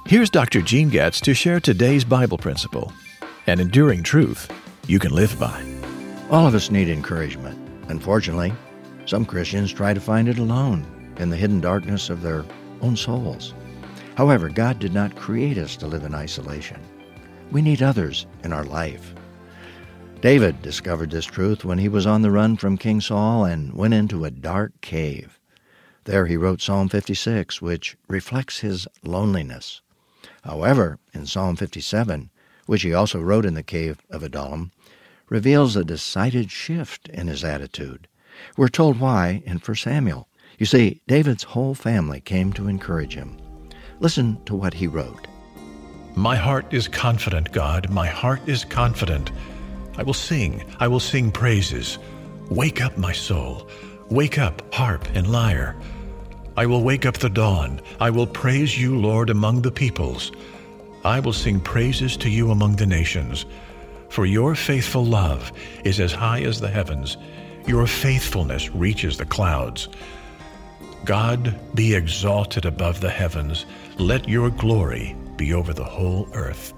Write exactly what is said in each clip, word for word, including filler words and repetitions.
Here's Doctor Gene Getz to share today's Bible principle, an enduring truth you can live by. All of us need encouragement. Unfortunately, some Christians try to find it alone in the hidden darkness of their own souls. However, God did not create us to live in isolation. We need others in our life. David discovered this truth when he was on the run from King Saul and went into a dark cave. There he wrote Psalm fifty-six, which reflects his loneliness. However, in Psalm fifty-seven, which he also wrote in the cave of Adullam, reveals a decided shift in his attitude. We're told why in First Samuel. You see, David's whole family came to encourage him. Listen to what he wrote. My heart is confident, God, my heart is confident. I will sing, I will sing praises. Wake up, my soul. Wake up, harp and lyre. I will wake up the dawn. I will praise you, Lord, among the peoples. I will sing praises to you among the nations. For your faithful love is as high as the heavens. Your faithfulness reaches the clouds. God, be exalted above the heavens. Let your glory be over the whole earth.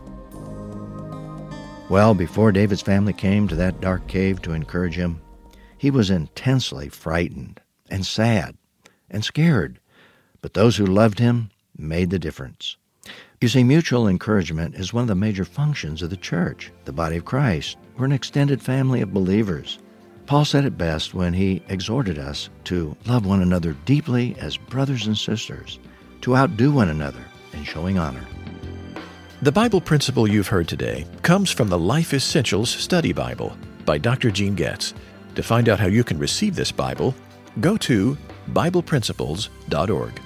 Well, before David's family came to that dark cave to encourage him, he was intensely frightened and sad and scared. But those who loved him made the difference. You see, mutual encouragement is one of the major functions of the church, the body of Christ. We're an extended family of believers. Paul said it best when he exhorted us to love one another deeply as brothers and sisters, to outdo one another in showing honor. The Bible principle you've heard today comes from the Life Essentials Study Bible by Doctor Gene Getz. To find out how you can receive this Bible, go to Bible Principles dot org.